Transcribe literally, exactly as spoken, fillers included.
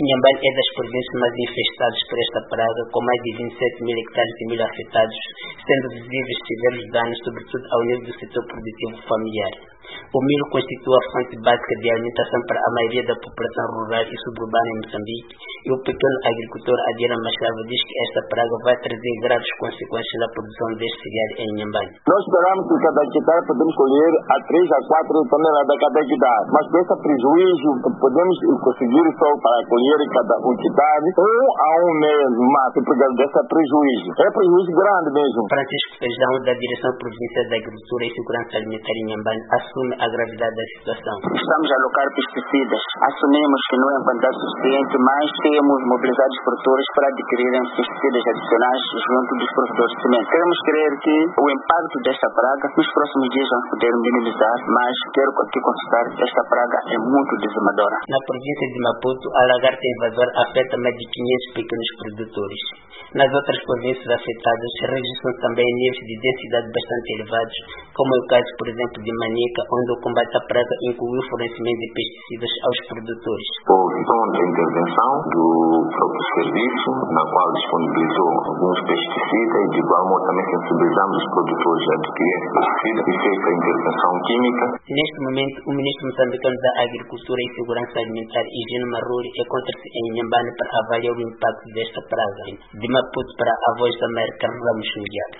Inhambane é das províncias mais infestadas por esta praga, com mais de vinte e sete mil hectares de milho afetados, sendo visíveis severos danos, sobretudo ao nível do setor produtivo familiar. O milho constitui a fonte básica de alimentação para a maioria da população rural e suburbana em Moçambique, e o pequeno agricultor Adira Machado diz que esta praga vai trazer graves consequências na produção deste cereal em Inhambane. Nós esperamos que cada hectare podemos colher a três a quatro toneladas cada hectare, mas com esse prejuízo podemos conseguir só para colher cada hectare um a um mês máximo, por causa desse prejuízo. É prejuízo grande mesmo. Francisco Feijão, da Direção Provincial da Agricultura e Segurança Alimentar em Inhambane, assume a gravidade da situação. Estamos a alocar pesticidas. Assumimos que não é em quantidade suficiente, mas temos mobilizado os produtores para adquirirem pesticidas adicionais junto dos produtores de semente. Queremos crer que o impacto desta praga nos próximos dias vamos poder minimizar, mas quero aqui constatar que esta praga é muito dizimadora. Na província de Maputo, a lagarta invasora afeta mais de quinhentos pequenos produtores. Nas outras províncias afetadas, registram também níveis de densidade bastante elevados, como é o caso, por exemplo, de Manica, onde o combate à praga inclui o fornecimento de pesticidas aos produtores. Houve pronta intervenção do próprio serviço, na qual disponibilizou alguns pesticidas e de igual modo também sensibilizamos os produtores a adquirir pesticidas e feita a intervenção química. Neste momento, o ministro moçambicano da Agricultura e Segurança Alimentar, Higino Marruri, encontra-se em Inhambane para avaliar o impacto desta praga. De Maputo para a Voz da América, Ramos Miguel.